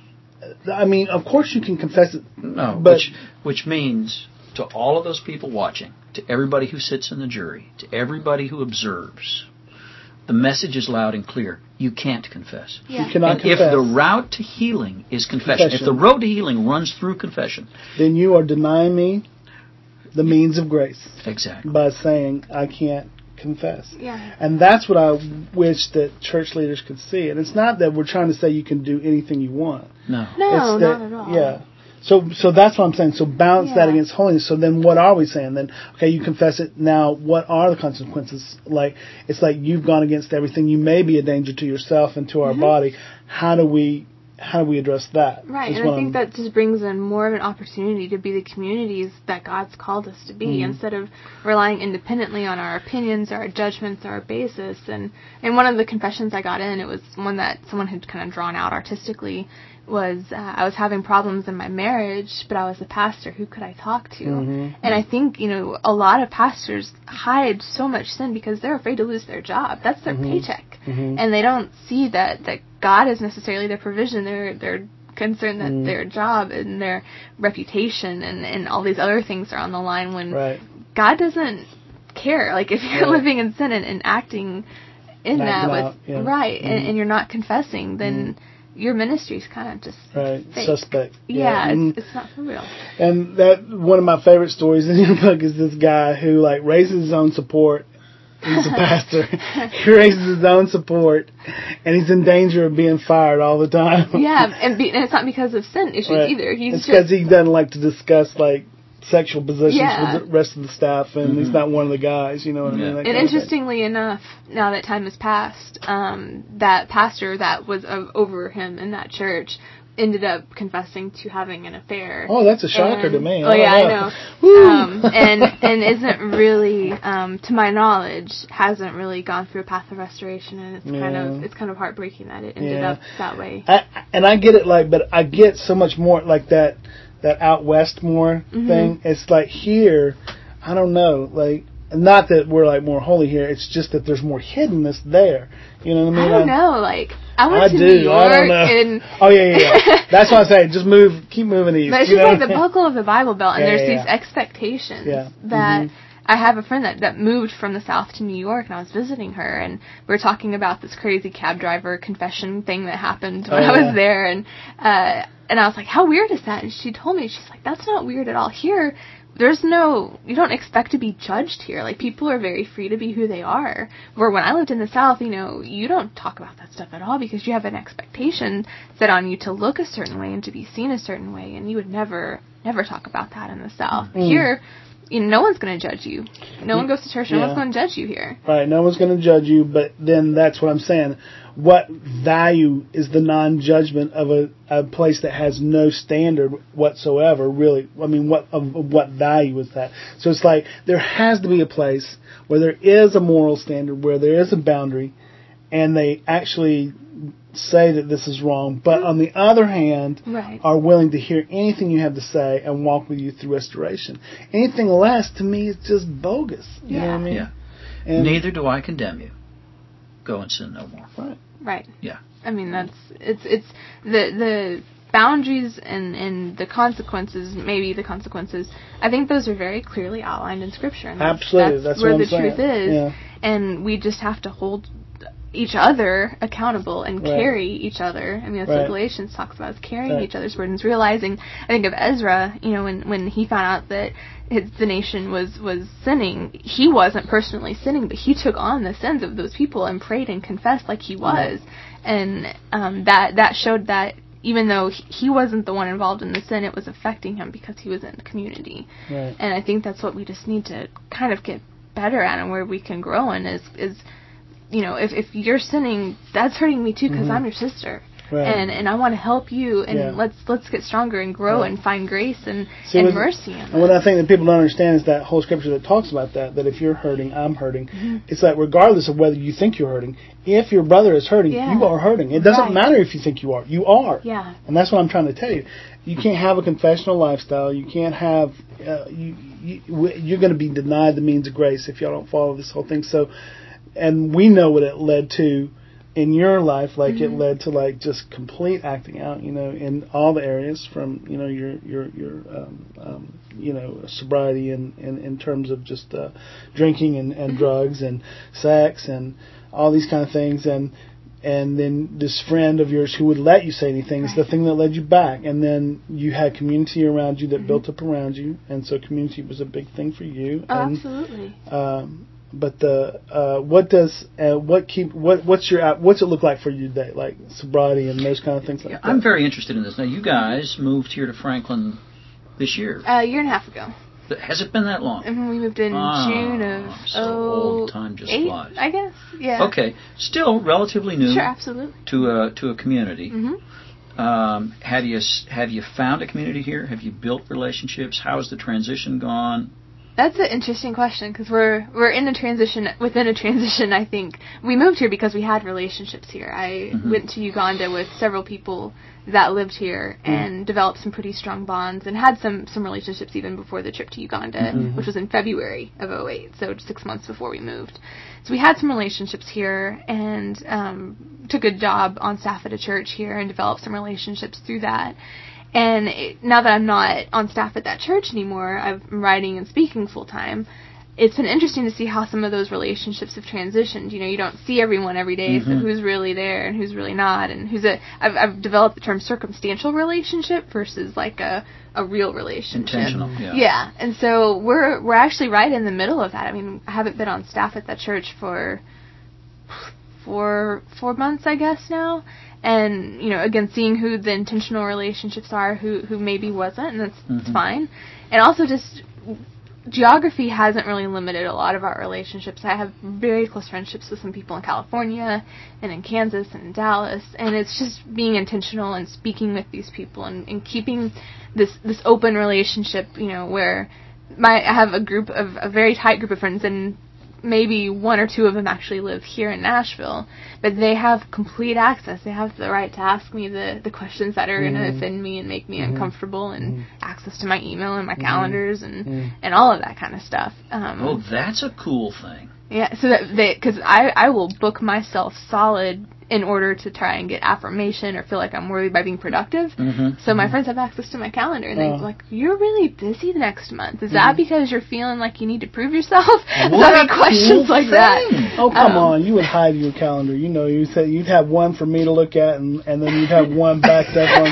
I mean, of course you can confess it. No, but which means to all of those people watching, to everybody who sits in the jury, to everybody who observes, the message is loud and clear. You can't confess. Yeah. you cannot And confess. if the route to healing is confession, if the road to healing runs through confession, then you are denying me the means of grace. exactly. By saying I can't confess. Yeah. And that's what I wish that church leaders could see. And it's not that we're trying to say you can do anything you want. No. No, It's not that, at all. Yeah. So that's what I'm saying. So balance that against holiness. So then what are we saying? Then, okay, you confess it. Now, what are the consequences? Like, it's like you've gone against everything. You may be a danger to yourself and to our body. How do we address that? Right, and I think that just brings in more of an opportunity to be the communities that God's called us to be, instead of relying independently on our opinions, our judgments, our basis. And one of the confessions I got in, it was one that someone had kind of drawn out artistically, was I was having problems in my marriage, but I was a pastor. Who could I talk to? And I think, a lot of pastors hide so much sin because they're afraid to lose their job. That's their paycheck. And they don't see that God is necessarily their provision. They're concerned that their job and their reputation and all these other things are on the line when God doesn't care. Like, if you're living in sin and acting in that with, and you're not confessing, then your ministry's kind of just fake. Suspect. Yeah, it's not for real. And that one of my favorite stories in your book is this guy who raises his own support. He's a pastor. He raises his own support, and he's in danger of being fired all the time. Yeah, and it's not because of sin issues either. It's because he doesn't like to discuss sexual positions with the rest of the staff, and he's not one of the guys. You know what I mean? And interestingly enough, now that time has passed, that pastor that was over him in that church ended up confessing to having an affair. Oh, that's a shocker to me. I know. And isn't really, to my knowledge, hasn't really gone through a path of restoration, and it's kind of heartbreaking that it ended up that way. I get it, but I get so much more that out west more thing. It's like here, I don't know, not that we're more holy here. It's just that there's more hiddenness there. You know what I mean? I don't know. I went to New York, I don't know. and oh yeah. That's what I'm saying. Just keep moving east. But it's just the buckle of the Bible Belt, and there's these expectations that. I have a friend that moved from the South to New York, and I was visiting her, and we were talking about this crazy cab driver confession thing that happened when I was there, and I was like, how weird is that? And she told me, she's like, that's not weird at all. Here, you don't expect to be judged here. People are very free to be who they are. Where when I lived in the South, you don't talk about that stuff at all because you have an expectation set on you to look a certain way and to be seen a certain way, and you would never talk about that in the South. Here, no one's going to judge you. No one goes to church. No one's going to judge you here. Right. No one's going to judge you, but then that's what I'm saying. What value is the non-judgment of a place that has no standard whatsoever, really? I mean, what value is that? So it's there has to be a place where there is a moral standard, where there is a boundary, and they actually say that this is wrong, but on the other hand, are willing to hear anything you have to say and walk with you through restoration. Anything less, to me, is just bogus. You know what I mean? Yeah. And neither do I condemn you. go and sin no more. Right. Yeah. I mean, it's the boundaries and the consequences, I think those are very clearly outlined in Scripture. And Absolutely. That's where what the I'm truth saying. is. Yeah. And we just have to hold each other accountable and carry each other. I mean, that's what Galatians talks about, is carrying each other's burdens, realizing, I think of Ezra, when he found out that the nation was sinning, he wasn't personally sinning, but he took on the sins of those people and prayed and confessed like he was. And that showed that even though he wasn't the one involved in the sin, it was affecting him because he was in the community. Right. And I think that's what we just need to kind of get better at, and where we can grow in is if you're sinning, that's hurting me too, because I'm your sister. Right. And I want to help you, and let's get stronger and grow and find grace and mercy in that. And what I think that people don't understand is that whole Scripture that talks about that if you're hurting, I'm hurting. It's like, regardless of whether you think you're hurting, if your brother is hurting, you are hurting. It doesn't matter if you think you are. You are. Yeah. And that's what I'm trying to tell you. You can't have a confessional lifestyle. You can't have... you're going to be denied the means of grace if y'all don't follow this whole thing. So, and we know what it led to in your life, like it led to like just complete acting out, in all the areas, from your sobriety and in terms of just drinking and drugs and sex and all these kind of things, and then this friend of yours who would let you say anything is the thing that led you back, and then you had community around you that built up around you, and so community was a big thing for you. Oh, and, absolutely. But what's it look like for you today, like sobriety and those kind of things like that? I'm very interested in this. Now, you guys moved here to Franklin this year. A year and a half ago. Has it been that long? And we moved in June of old time just 8, flies. I guess. Yeah. Okay, still relatively new. Sure, absolutely. To a community. Have you found a community here? Have you built relationships? How has the transition gone? That's an interesting question, because we're in a transition, within a transition, I think. We moved here because we had relationships here. I went to Uganda with several people that lived here and developed some pretty strong bonds, and had some relationships even before the trip to Uganda, which was in February of 2008, so 6 months before we moved. So we had some relationships here, and took a job on staff at a church here and developed some relationships through that. And now that I'm not on staff at that church anymore, I'm writing and speaking full time. It's been interesting to see how some of those relationships have transitioned. You don't see everyone every day, so who's really there and who's really not, and I've developed the term circumstantial relationship versus like a real relationship. Intentional, yeah. And so we're actually right in the middle of that. I mean, I haven't been on staff at that church for 4 months, I guess, now. And, again, seeing who the intentional relationships are, who maybe wasn't, and that's fine. And also just geography hasn't really limited a lot of our relationships. I have very close friendships with some people in California and in Kansas and in Dallas, and it's just being intentional and speaking with these people and keeping this open relationship, where I have a very tight group of friends, and maybe 1 or 2 of them actually live here in Nashville, but they have complete access. They have the right to ask me the questions that are going to offend me and make me uncomfortable, and access to my email and my calendars and all of that kind of stuff. That's a cool thing. Yeah, so that because I will book myself solid in order to try and get affirmation or feel like I'm worthy by being productive. So my friends have access to my calendar, and they're like, "You're really busy next month. Is that because you're feeling like you need to prove yourself?" What questions like that. Oh, come on! You would hide your calendar. You said you'd have one for me to look at, and then you'd have one backed up on.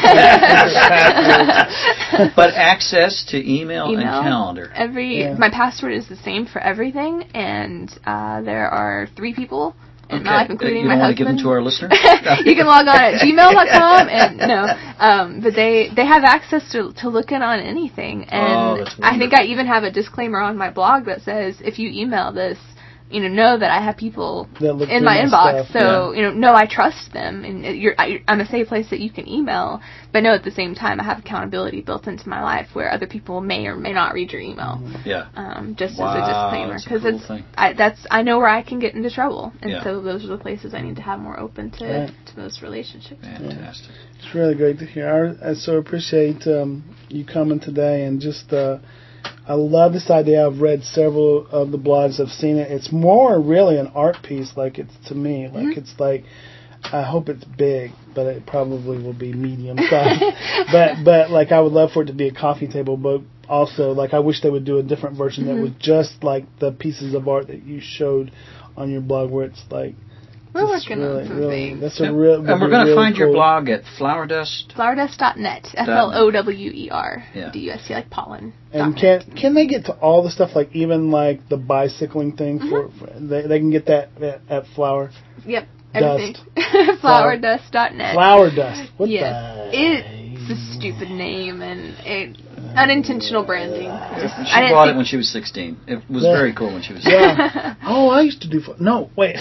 But access to email and calendar. My password is the same for everything, and there are 3 people in my life, including my husband. You don't want to give them to our listeners? You can log on at gmail.com, and but they have access to look in on anything. And I think I even have a disclaimer on my blog that says, if you email this, know that I have people in my inbox. Stuff. So, know I trust them, and I'm a safe place that you can email, but know at the same time I have accountability built into my life where other people may or may not read your email. Just as a disclaimer, because I know where I can get into trouble, and so those are the places I need to have more open to those relationships. Fantastic. It's really great to hear. I so appreciate you coming today, and just I love this idea. I've read several of the blogs. I've seen it. It's more really an art piece, like it's to me. Like it's like, I hope it's big, but it probably will be medium size. but like I would love for it to be a coffee table book. Also, like I wish they would do a different version that was just like the pieces of art that you showed on your blog, where it's like. We're working on some things. That's a real. And we're going to find your blog at Flowerdust. Flowerdust.net. FLOWER. DUST, like pollen. And can they get to all the stuff, like even like the bicycling thing for they can get that at Flower? Yep. Dust. Everything. Flowerdust.net. Flowerdust. What yes. It's a stupid name and unintentional branding. She bought it when she was 16. It was very cool when she was 16. Yeah. Oh, I used to do... No, wait.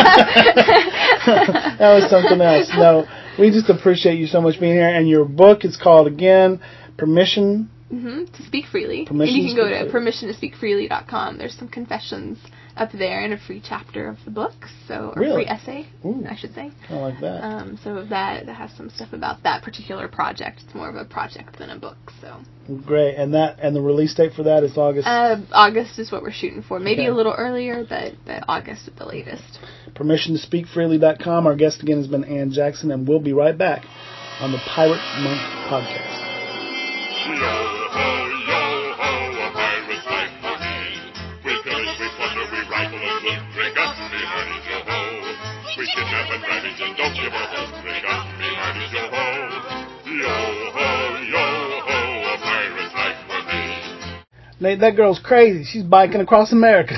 That was something else. No, we just appreciate you so much being here. And your book is called, again, Permission... to Speak Freely. Permission and you can go to Freely. permissiontospeakfreely.com. There's some confessions up there and a free chapter of the book, or Really? free essay, I should say. I like that. So that has some stuff about that particular project. It's more of a project than a book. So great. And the release date for that is August. August is what we're shooting for. Maybe Okay. a little earlier, but August at the latest. PermissionToSpeakFreely.com. Our guest again has been Ann Jackson, and we'll be right back on the Pirate Monk Podcast. We kidnap and ravage and don't give a hoot. Drink up, me hearties, yo ho. Yo ho, a pirate's life for me. Nate, that girl's crazy. She's biking across America.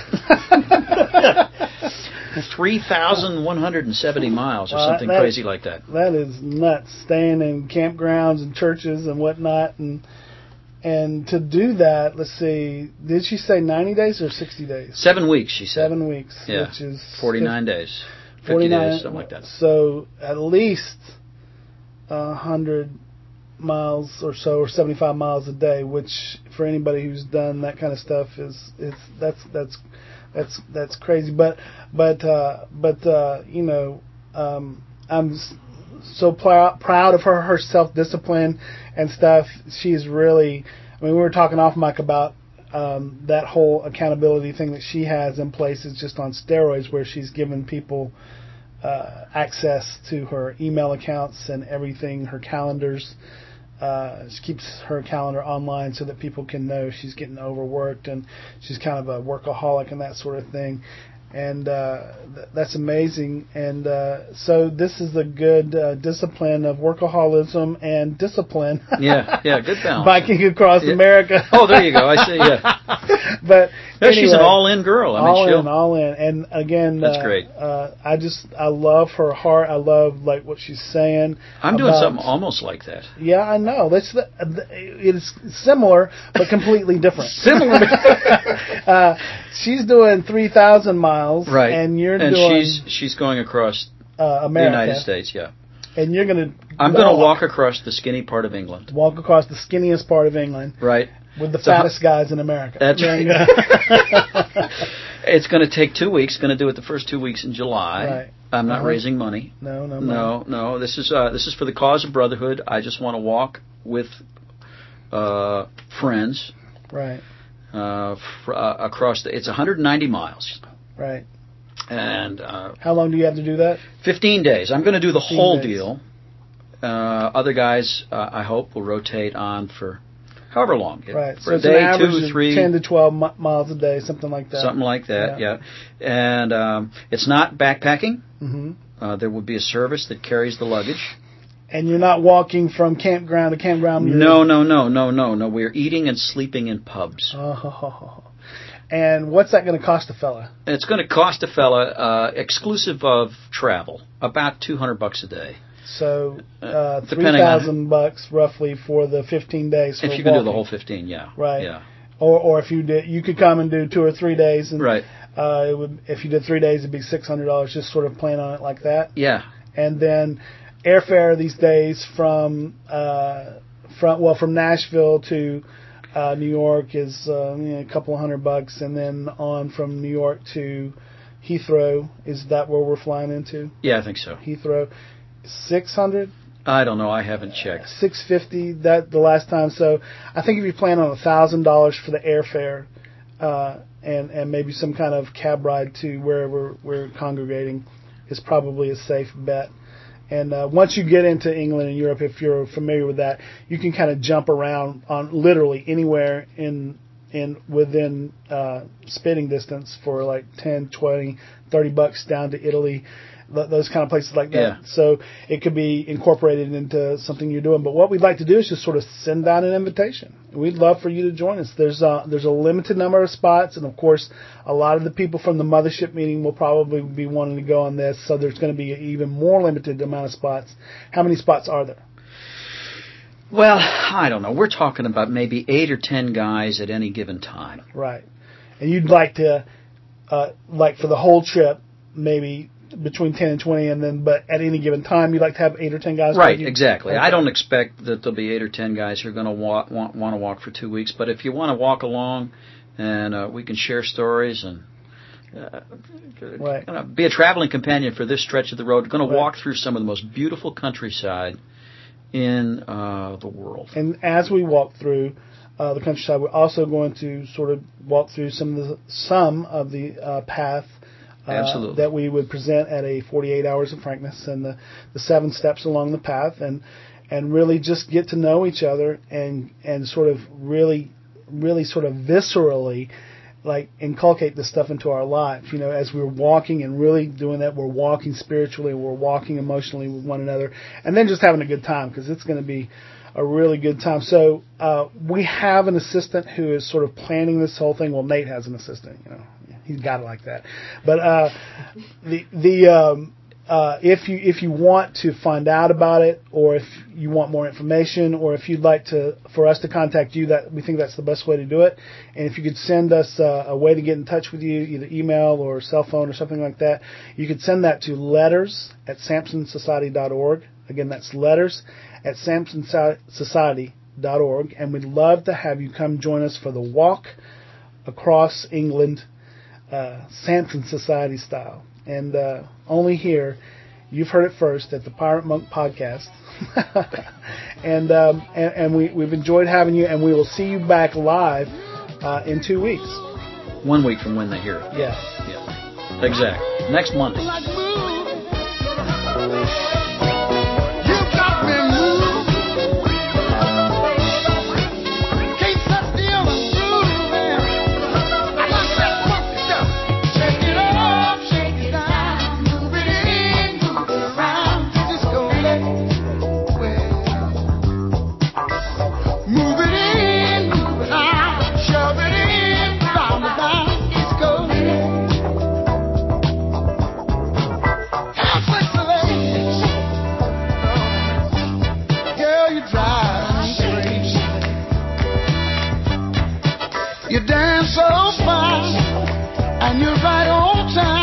3,170 miles or something crazy like that. That is nuts. Staying in campgrounds and churches and whatnot. And to do that, let's see, did she say 90 days or 60 days? 7 weeks, she said. 7 weeks, Yeah. which is 49 days. 50 49 days, something like that. So at least 100 miles or so, or 75 miles a day, which for anybody who's done that kind of stuff that's crazy. But you know, I'm so proud of her self-discipline and stuff. She's really, I mean, we were talking off mic about that whole accountability thing that she has in place is just on steroids, where she's given people access to her email accounts and everything, her calendars. She keeps her calendar online so that people can know she's getting overworked, and she's kind of a workaholic and that sort of thing. And that's amazing. And so this is a good discipline of workaholism and discipline. Yeah, good balance. Biking across America. Oh, there you go. I see. Yeah. But anyway, she's an all-in girl. I mean, all in. And again, that's great. I love her heart. I love like what she's saying. I'm doing something almost like that. Yeah, I know. It is similar but completely different. Similar. She's doing 3,000 miles, right? And she's going across America, the United States. Yeah. And you're gonna. I'm going to walk across the skinny part of England. Walk across the skinniest part of England. Right. With the fattest guys in America. That's right. It's going to take 2 weeks. Going to do it the first 2 weeks in July. Right. I'm not raising money. No. This is for the cause of brotherhood. I just want to walk with friends. Right. Across it's 190 miles. Right. And how long do you have to do that? 15 days. I'm going to do the whole days. deal. Other guys, I hope, will rotate on for however long. Right. For so a it's day, an average 2, 3, 10 to 12 miles a day, something like that. Something like that. Yeah. And it's not backpacking. Mm-hmm. There will be a service that carries the luggage. And you're not walking from campground to campground? No. We're eating and sleeping in pubs. Oh. And what's that going to cost a fella? It's going to cost a fella, exclusive of travel, about $200 a day. So $3,000 roughly for the 15 days. If you can do the whole 15, yeah. Right. Yeah. Or if you did, you could come and do 2 or 3 days. And, right. It would, if you did 3 days, it'd be $600. Just sort of plan on it like that. Yeah. And then airfare these days from Nashville to New York is a couple of $100, and then on from New York to Heathrow. Is that where we're flying into? Yeah, I think so. Heathrow, $600. I don't know. I haven't checked. $650 that the last time. So I think if you plan on $1,000 for the airfare, and maybe some kind of cab ride to wherever we're congregating, is probably a safe bet. And once you get into England and Europe, if you're familiar with that, you can kind of jump around on literally anywhere within spitting distance for like 10, 20, $30 down to Italy, those kind of places like that. Yeah. So it could be incorporated into something you're doing. But what we'd like to do is just sort of send out an invitation. We'd love for you to join us. There's a limited number of spots, and of course, a lot of the people from the mothership meeting will probably be wanting to go on this. So there's going to be an even more limited amount of spots. How many spots are there? Well, I don't know. We're talking about maybe 8 or 10 guys at any given time. Right. And you'd like to, like for the whole trip, maybe between 10 and 20, but at any given time, you'd like to have 8 or 10 guys. Right, exactly. Okay. I don't expect that there'll be 8 or 10 guys who are going to want to walk for 2 weeks. But if you want to walk along, and we can share stories and right. Be a traveling companion for this stretch of the road. We're going to Right. walk through some of the most beautiful countryside in the world. And as we walk through the countryside, we're also going to sort of walk through some of the path Absolutely. that we would present at a 48 Hours of Frankness, and the 7 steps along the path, and really just get to know each other and sort of really sort of viscerally like inculcate this stuff into our lives. You know, as we're walking and really doing that, we're walking spiritually, we're walking emotionally with one another, and then just having a good time, because it's going to be a really good time. So we have an assistant who is sort of planning this whole thing. Well, Nate has an assistant, you know. He's got it like that. But if you want to find out about it, or if you want more information, or if you'd like for us to contact you, that we think that's the best way to do it. And if you could send us a way to get in touch with you, either email or cell phone or something like that, you could send that to letters@samsonsociety.org. Again, that's letters@samsonsociety.org. And we'd love to have you come join us for the walk across England, Samson Society style. And only here, you've heard it first at the Pirate Monk Podcast. and we've enjoyed having you, and we will see you back live in 2 weeks. 1 week from when they hear it. Yeah. Yeah. Exactly. Next Monday. You dance so fine, and you're right on time.